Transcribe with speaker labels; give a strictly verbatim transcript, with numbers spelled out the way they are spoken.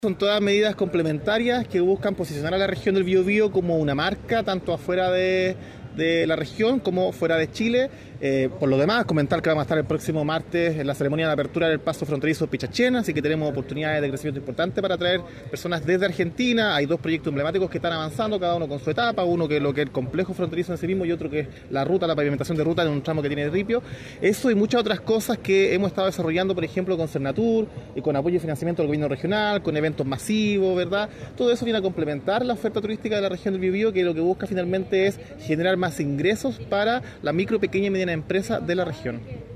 Speaker 1: Son todas medidas complementarias que buscan posicionar a la región del Biobío como una marca, tanto afuera de, de la región como fuera de Chile. Eh, por lo demás, comentar que vamos a estar el próximo martes en la ceremonia de apertura del paso fronterizo Pichachén, así que tenemos oportunidades de crecimiento importantes para atraer personas desde Argentina. Hay dos proyectos emblemáticos que están avanzando, cada uno con su etapa, uno que es lo que es el complejo fronterizo en sí mismo y otro que es la ruta, la pavimentación de ruta en un tramo que tiene ripio. Eso y muchas otras cosas que hemos estado desarrollando, por ejemplo, con Cernatur y con apoyo y financiamiento del gobierno regional, con eventos masivos, ¿verdad? Todo eso viene a complementar la oferta turística de la región del Biobío, que lo que busca finalmente es generar más ingresos para la micro, pequeña y mediana empresa de la región.